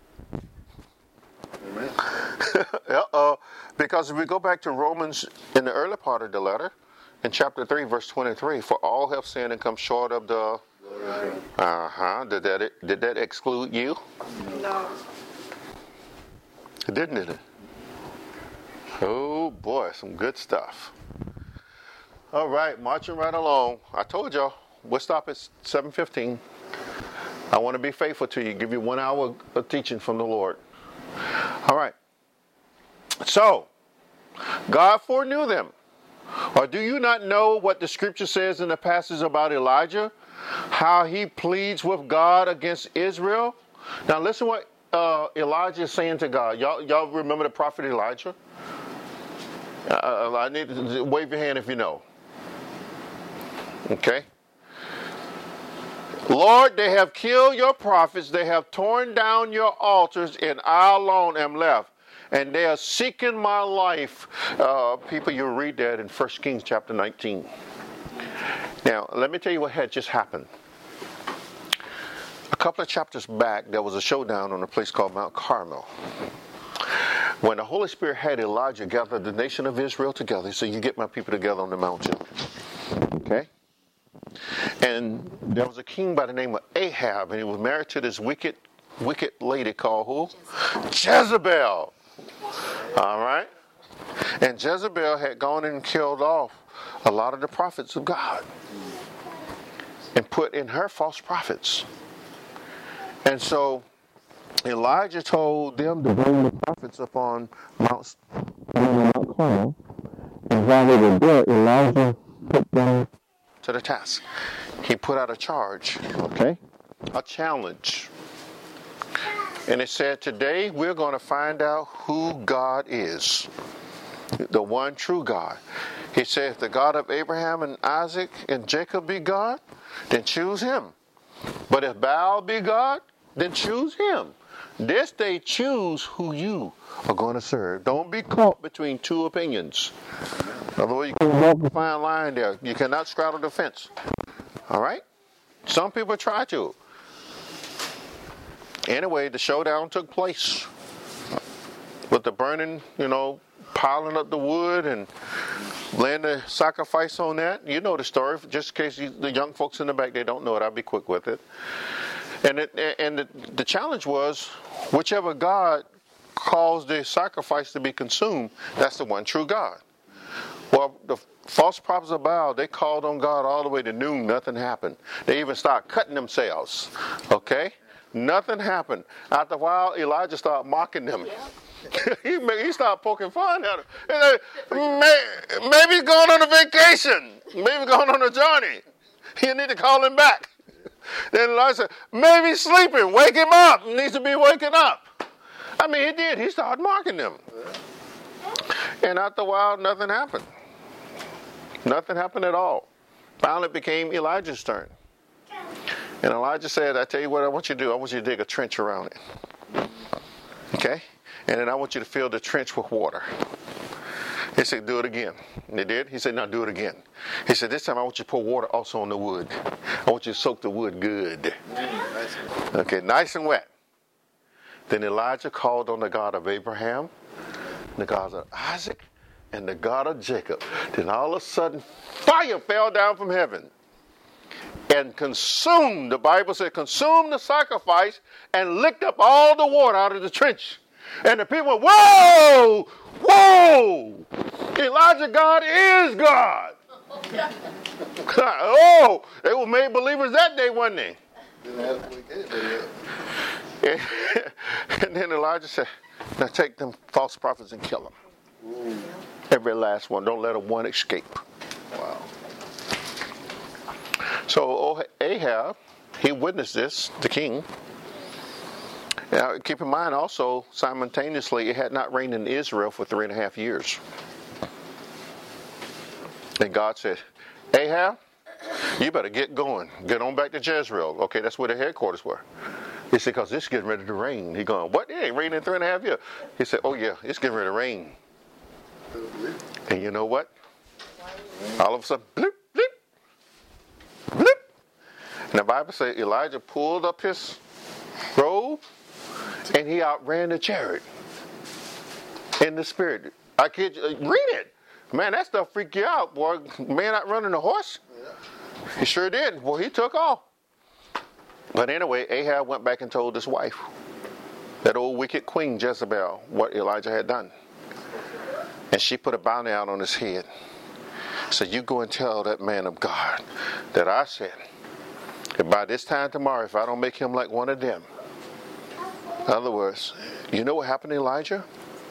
Amen. Uh-oh. Because if we go back to Romans in the early part of the letter, in chapter three, verse twenty-three, for all have sinned and come short of the... Uh-huh. Did that, did that exclude you? No. It didn't, did it? Oh, boy, some good stuff. All right, marching right along. I told y'all, we'll stop at seven fifteen. I want to be faithful to you, give you one hour of teaching from the Lord. All right. So, God foreknew them. Or do you not know what the scripture says in the passage about Elijah? How he pleads with God against Israel? Now listen what uh, Elijah is saying to God. Y'all, y'all remember the prophet Elijah? Uh, I need to wave your hand if you know. Okay. Lord, they have killed your prophets. They have torn down your altars, and I alone am left. And they are seeking my life. Uh, people, you read that in First Kings chapter nineteen. Now, let me tell you what had just happened. A couple of chapters back, there was a showdown on a place called Mount Carmel. When the Holy Spirit had Elijah gather the nation of Israel together, he said, you get my people together on the mountain. Okay? And there was a king by the name of Ahab, and he was married to this wicked, wicked lady called who? Jezebel. All right? And Jezebel had gone and killed off a lot of the prophets of God and put in her false prophets. And so Elijah told them to bring the prophets up on Mount, Mount Carmel. And while they were there, Elijah put them to the task. He put out a charge, okay? A challenge. And it said, today we're going to find out who God is. The one true God. He said, if the God of Abraham and Isaac and Jacob be God, then choose him. But if Baal be God, then choose him. This day choose who you are going to serve. Don't be caught between two opinions. Otherwise, you can walk a fine line there. You cannot straddle the fence. All right? Some people try to. Anyway, the showdown took place with the burning, you know, piling up the wood and laying the sacrifice on that. You know the story. Just in case you, the young folks in the back, they don't know it, I'll be quick with it. And it, and the, the challenge was, whichever God caused the sacrifice to be consumed, that's the one true God. Well, the false prophets of Baal, they called on God all the way to noon. Nothing happened. They even started cutting themselves. Okay? Nothing happened. After a while, Elijah started mocking them. he, he started poking fun at them. Maybe he's going on a vacation. Maybe going on a journey. You need to call him back. Then Elijah said, maybe he's sleeping. Wake him up. He needs to be waking up. I mean, he did. He started mocking them. And after a while, nothing happened. Nothing happened at all. Finally, it became Elijah's turn. And Elijah said, I tell you what I want you to do. I want you to dig a trench around it. Okay? And then I want you to fill the trench with water. He said, do it again. And they did. He said, now do it again. He said, this time I want you to pour water also on the wood. I want you to soak the wood good. Okay, nice and wet. Then Elijah called on the God of Abraham, the God of Isaac, and the God of Jacob. Then all of a sudden, fire fell down from heaven and consumed, the Bible said, consumed the sacrifice and licked up all the water out of the trench. And the people went, whoa, whoa, Elijah God is God. Oh, they were made believers that day, wasn't they? And, and then Elijah said, now take them false prophets and kill them. Ooh. Every last one. Don't let a one escape. Wow. So Ahab, he witnessed this, the king. Now, keep in mind also, simultaneously, it had not rained in Israel for three and a half years. And God said, Ahab, you better get going. Get on back to Jezreel. Okay, that's where the headquarters were. He said, because it's getting ready to rain. He going, what? It ain't raining in three and a half years. He said, oh yeah, it's getting ready to rain. And you know what? All of a sudden, bloop, bloop, bloop. And the Bible says Elijah pulled up his robe and he outran the chariot in the spirit. I kid you, read it. Man, that stuff freaked you out, boy. Man outrunning a horse? He sure did. Well, he took off. But anyway, Ahab went back and told his wife, that old wicked queen Jezebel, what Elijah had done. And she put a bounty out on his head. So you go and tell that man of God that I said, that by this time tomorrow, if I don't make him like one of them. In other words, you know what happened to Elijah?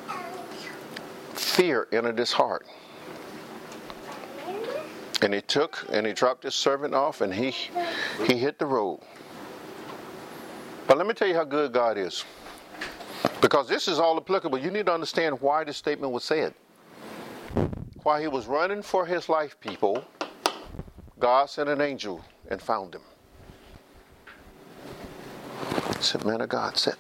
Fear entered his heart. And he took and he dropped his servant off and he he hit the road. But let me tell you how good God is. Because this is all applicable. You need to understand why this statement was said. While he was running for his life, people, God sent an angel and found him. He said, man of God, sit.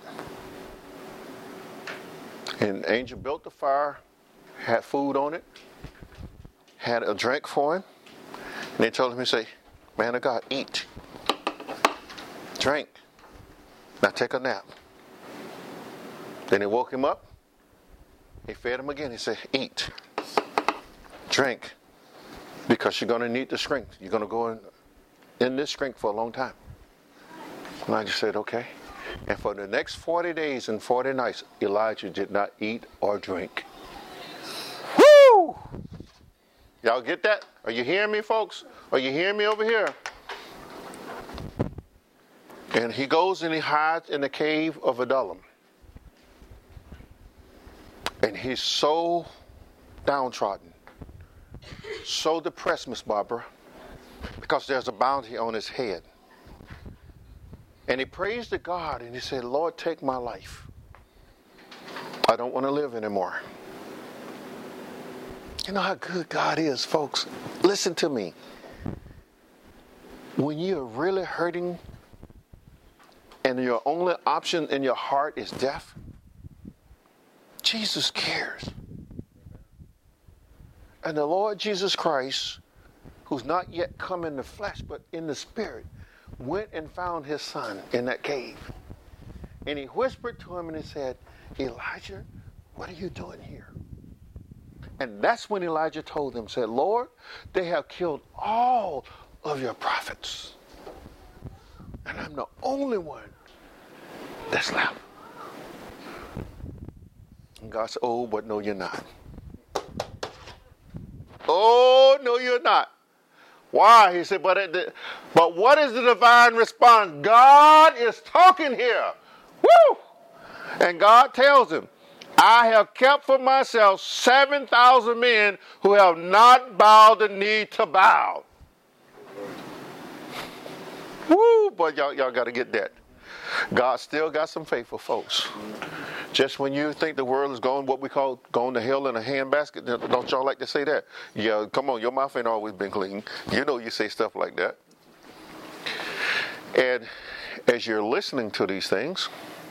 And the angel built the fire, had food on it, had a drink for him. And they told him, he said, man of God, eat. Drink. Now take a nap. Then he woke him up. He fed him again. He said, eat. Drink. Because you're going to need the strength. You're going to go in, in this strength for a long time. Elijah said, okay. And for the next forty days and forty nights, Elijah did not eat or drink. Woo! Y'all get that? Are you hearing me, folks? Are you hearing me over here? And he goes and he hides in the cave of Adullam. And he's so downtrodden, so depressed, Miss Barbara, because there's a bounty on his head. And he prays to God and he said, Lord, take my life. I don't want to live anymore. You know how good God is, folks. Listen to me. When you're really hurting and your only option in your heart is death, Jesus cares. And the Lord Jesus Christ, who's not yet come in the flesh, but in the spirit, went and found his son in that cave. And he whispered to him and he said, Elijah, what are you doing here? And that's when Elijah told him, said, Lord, they have killed all of your prophets. And I'm the only one that's left. And God said, oh, but no, you're not. Oh, no, you're not. Why? He said, but, it, but what is the divine response? God is talking here. Woo! And God tells him, I have kept for myself seven thousand men who have not bowed the knee to bow. Woo! But y'all, y'all got to get that. God still got some faithful folks. Just when you think the world is going what we call going to hell in a handbasket, don't y'all like to say that? Yeah, come on, your mouth ain't always been clean. You know you say stuff like that. And as you're listening to these things,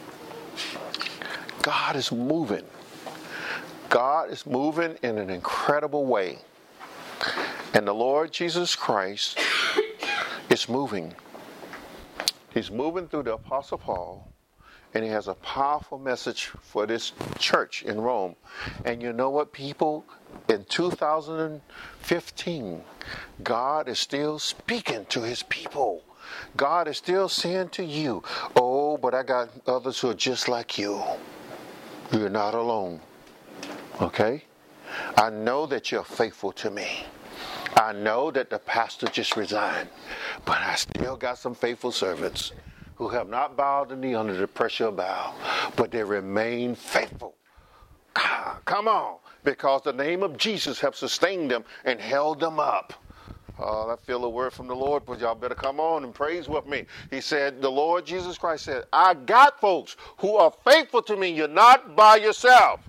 God is moving. God is moving in an incredible way. And the Lord Jesus Christ is moving. He's moving through the Apostle Paul, and he has a powerful message for this church in Rome. And you know what, people? In two thousand fifteen, God is still speaking to his people. God is still saying to you, oh, but I got others who are just like you. You're not alone. Okay? I know that you're faithful to me. I know that the pastor just resigned, but I still got some faithful servants who have not bowed the knee under the pressure of bow, but they remain faithful. Ah, come on, because the name of Jesus have sustained them and held them up. Oh, I feel a word from the Lord, but y'all better come on and praise with me. He said, the Lord Jesus Christ said, I got folks who are faithful to me. You're not by yourself.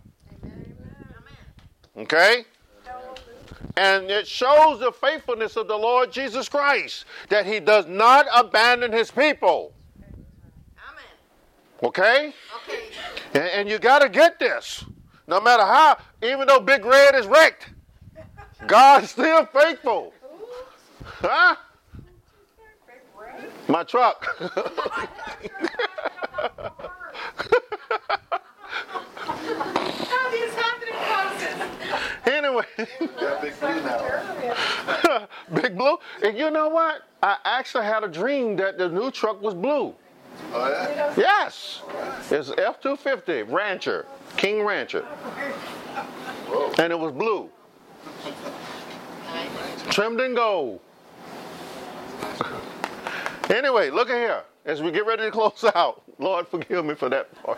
Okay? And it shows the faithfulness of the Lord Jesus Christ, that he does not abandon his people. Amen. Okay? Okay. And, and you got to get this. No matter how, even though Big Red is wrecked, God's still faithful. Huh? My truck. Anyway. Got Big Blue now. Big Blue. And you know what? I actually had a dream that the new truck was blue. Oh, yeah? Yes. It's F two fifty Rancher. King Rancher. Whoa. And it was blue. Trimmed in gold. Anyway, look at here. As we get ready to close out. Lord, forgive me for that part.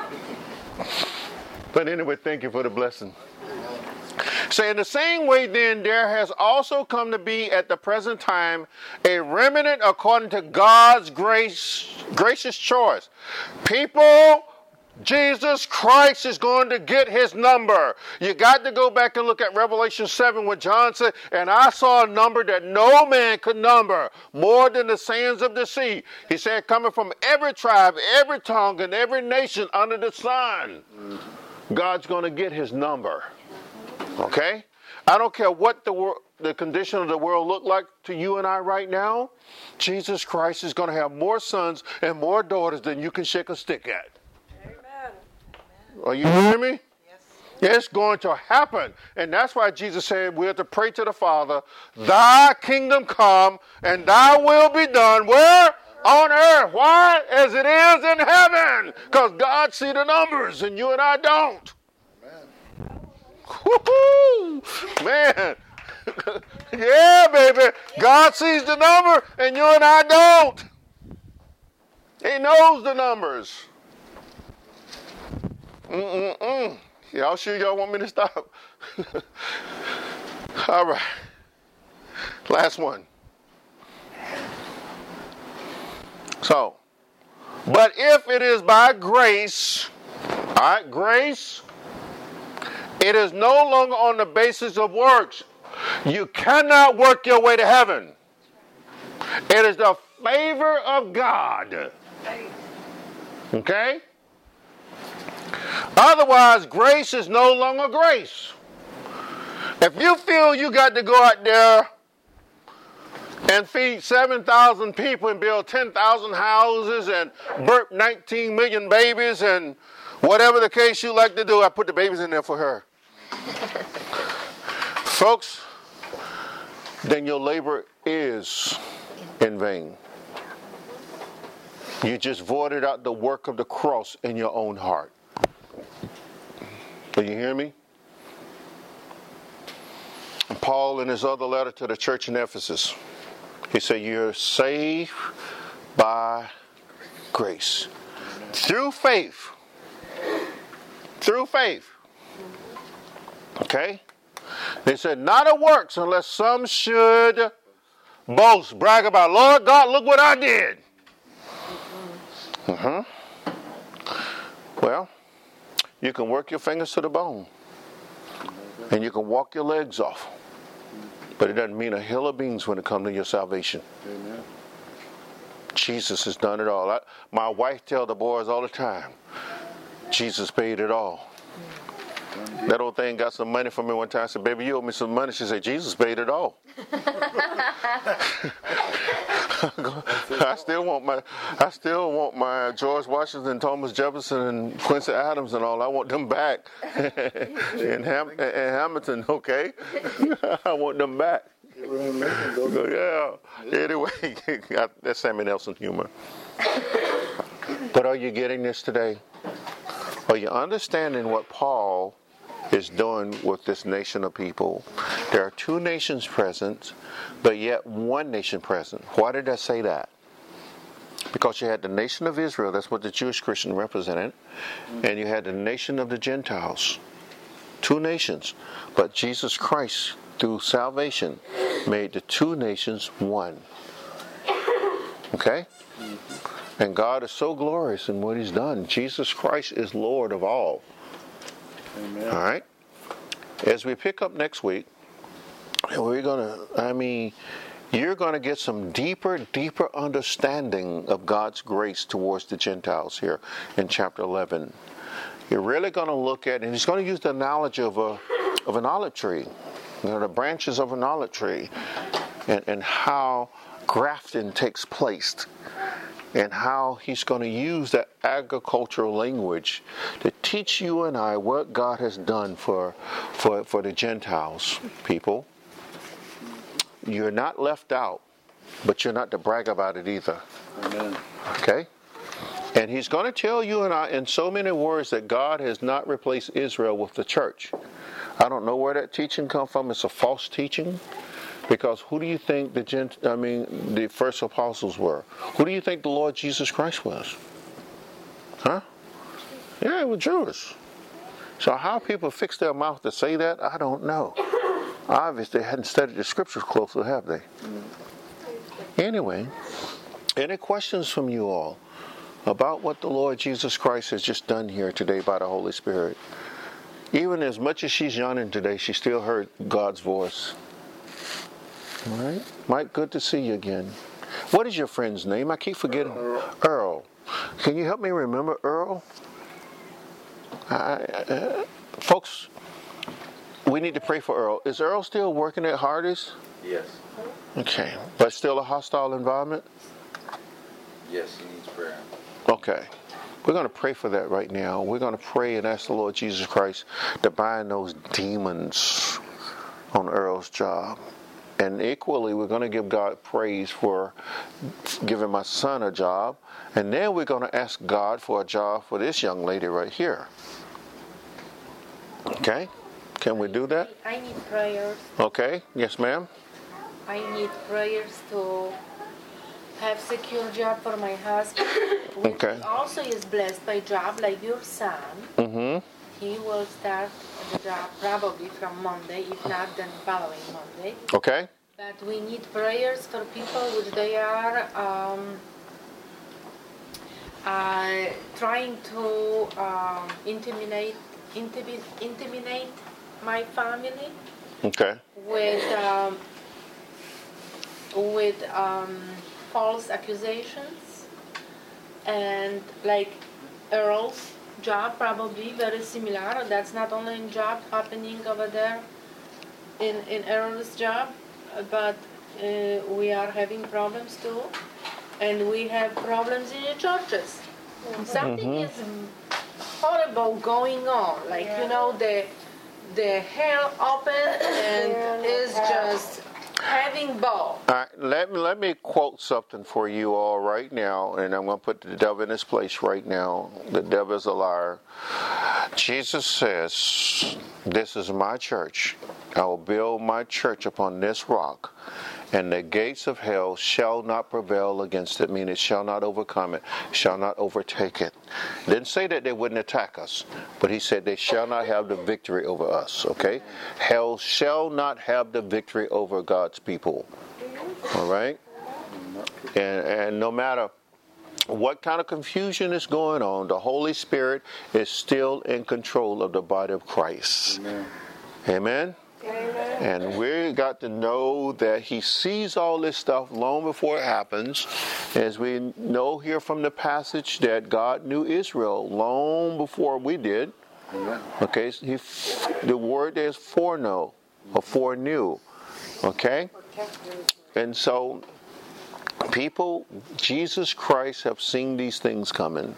But anyway, thank you for the blessing. So in the same way, then, there has also come to be at the present time a remnant according to God's grace, gracious choice. People, Jesus Christ is going to get his number. You got to go back and look at Revelation seven when John said, and I saw a number that no man could number, more than the sands of the sea. He said, coming from every tribe, every tongue, and every nation under the sun. God's going to get his number. Okay? I don't care what the wor- the condition of the world look like to you and I right now. Jesus Christ is going to have more sons and more daughters than you can shake a stick at. Amen. Are you hearing me? Yes. It's going to happen. And that's why Jesus said we have to pray to the Father, thy kingdom come and thy will be done. Where? On earth. Why? As it is in heaven. Because God see the numbers and you and I don't. Woo-hoo! Man. Yeah, baby. God sees the number and you and I don't. He knows the numbers. Mm-mm-mm. Y'all sure y'all want me to stop? All right. Last one. So, but if it is by grace, all right, grace, it is no longer on the basis of works. You cannot work your way to heaven. It is the favor of God. Okay? Otherwise, grace is no longer grace. If you feel you got to go out there and feed seven thousand people and build ten thousand houses and birth nineteen million babies and whatever the case you like to do, I put the babies in there for her. Folks, then your labor is in vain. You just voided out the work of the cross in your own heart. Do you hear me? Paul, in his other letter to the church in Ephesus, he said, you're saved by grace. Through faith. Through faith. Okay? They said, not of works, unless some should boast, brag about, Lord God, look what I did. Mm-hmm. Well, You can work your fingers to the bone. And you can walk your legs off. But it doesn't mean a hill of beans when it comes to your salvation. Amen. Jesus has done it all. I, my wife tells the boys all the time, Jesus paid it all. That old thing got some money from me one time. I said, baby, you owe me some money. She said, Jesus paid it all. I still want my I still want my George Washington, Thomas Jefferson, and Quincy Adams and all. I want them back. in, Ham, in Hamilton, okay? I want them back. Yeah. Anyway, that's Sammy Nelson humor. But are you getting this today? Are you understanding what Paul is doing with this nation of people? There are two nations present, but yet one nation present. Why did I say that? Because you had the nation of Israel, that's what the Jewish Christian represented, and you had the nation of the Gentiles. Two nations. But Jesus Christ, through salvation, made the two nations one. Okay? And God is so glorious in what He's done. Jesus Christ is Lord of all. Amen. All right? As we pick up next week, we're going to, I mean, you're going to get some deeper, deeper understanding of God's grace towards the Gentiles here in chapter eleven. You're really going to look at, and He's going to use the analogy of a of an olive tree, you know, the branches of an olive tree, and, and how grafting takes place, and how He's going to use that agricultural language to teach you and I what God has done for, for, for the Gentiles people. You're not left out, but you're not to brag about it either. Amen. Okay? And He's going to tell you and I in so many words that God has not replaced Israel with the church. I don't know where that teaching comes from. It's a false teaching. Because who do you think the gent, I mean the first apostles were? Who do you think the Lord Jesus Christ was? Huh? Yeah, it was Jewish. So how people fix their mouth to say that, I don't know. Obviously, they hadn't studied the scriptures closely, have they? Anyway, any questions from you all about what the Lord Jesus Christ has just done here today by the Holy Spirit? Even as much as she's yawning today, she still heard God's voice. All right. Mike, good to see you again. What is your friend's name? I keep forgetting. Earl. Earl. Can you help me remember Earl? I, uh, folks, we need to pray for Earl. Is Earl still working at Hardee's? Yes. Okay. But still a hostile environment? Yes, he needs prayer. Okay. We're going to pray for that right now. We're going to pray and ask the Lord Jesus Christ to bind those demons on Earl's job. And equally, we're going to give God praise for giving my son a job. And then we're going to ask God for a job for this young lady right here. Okay? Can we do that? I need prayers. Okay. Yes, ma'am. I need prayers to have secure job for my husband, which Okay. also is blessed by job like your son. Mm-hmm. He will start the job probably from Monday, if not then following Monday. Okay. But we need prayers for people which they are um, uh, trying to um, intimidate, intimidate, intimidate my family Okay. with um, with um, false accusations, and like Earl's job probably very similar. That's not only in job happening over there in in Earl's job, but uh, we are having problems too, and we have problems in the churches. Something is horrible going on, like you know the the hell open and is just having ball. All right, let me let me quote something for you all right now, and I'm going to put the devil in his place right now. The devil is a liar. Jesus says, "This is my church. I will build my church upon this rock, and the gates of hell shall not prevail against it," meaning it shall not overcome it, shall not overtake it. Didn't say that they wouldn't attack us, but he said they shall not have the victory over us, okay? Hell shall not have the victory over God's people, all right? And, and no matter what kind of confusion is going on, the Holy Spirit is still in control of the body of Christ. Amen. Amen? Amen. And we got to know that he sees all this stuff long before it happens. As we know here from the passage that God knew Israel long before we did. Amen. Okay, he, the word is foreknow or foreknew. Okay? And so people, Jesus Christ have seen these things coming.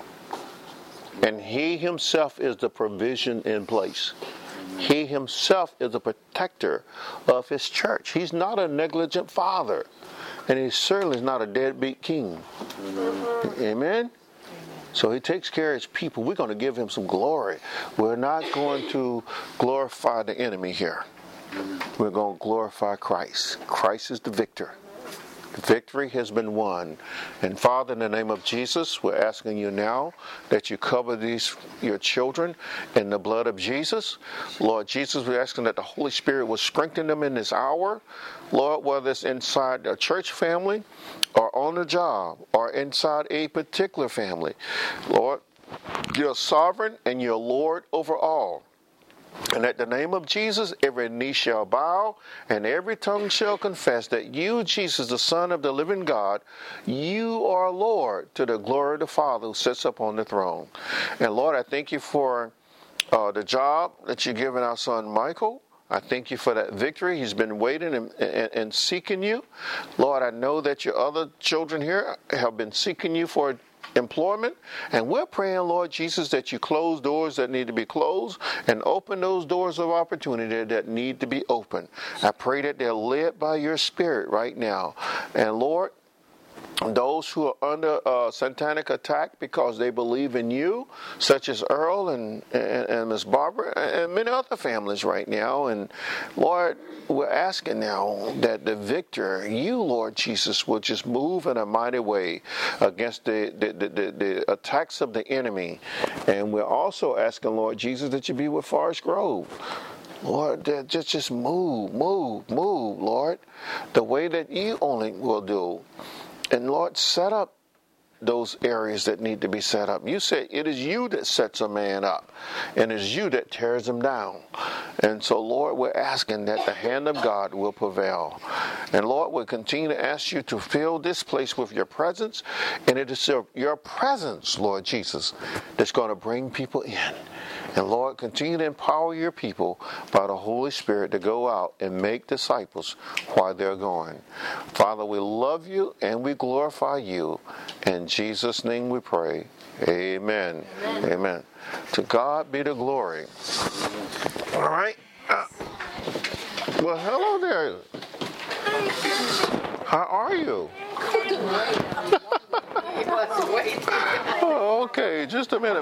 And he himself is the provision in place. He himself is a protector of his church. He's not a negligent father. And he certainly is not a deadbeat king. Amen? Amen? So he takes care of his people. We're going to give him some glory. We're not going to glorify the enemy here. We're going to glorify Christ. Christ is the victor. Victory has been won. And Father, in the name of Jesus, we're asking you now that you cover these your children in the blood of Jesus. Lord Jesus, we're asking that the Holy Spirit will strengthen them in this hour. Lord, whether it's inside a church family or on the job or inside a particular family. Lord, you're sovereign and you're Lord over all. And at the name of Jesus, every knee shall bow and every tongue shall confess that you, Jesus, the Son of the living God, you are Lord, to the glory of the Father who sits upon the throne. And Lord, I thank you for uh, the job that you've given our son Michael. I thank you for that victory. He's been waiting and, and, and seeking you. Lord, I know that your other children here have been seeking you for employment, and we're praying, Lord Jesus, that you close doors that need to be closed and open those doors of opportunity that need to be open. I pray that they're led by your Spirit right now. And Lord, those who are under uh, satanic attack because they believe in you, such as Earl and, and, and Miss Barbara and many other families right now. And Lord, we're asking now that the victor, you, Lord Jesus, will just move in a mighty way against the, the, the, the, the attacks of the enemy. And we're also asking, Lord Jesus, that you be with Forest Grove. Lord, just, just move, move, move, Lord, the way that you only will do. And Lord, set up those areas that need to be set up. You said it is you that sets a man up, and it is you that tears him down. And so, Lord, we're asking that the hand of God will prevail. And Lord, we'll continue to ask you to fill this place with your presence, and it is your presence, Lord Jesus, that's going to bring people in. And Lord, continue to empower your people by the Holy Spirit to go out and make disciples while they're going. Father, we love you and we glorify you. In Jesus' name we pray. Amen. Amen. Amen. To God be the glory. All right. Uh, well, hello there. How are you? Oh, okay, just a minute.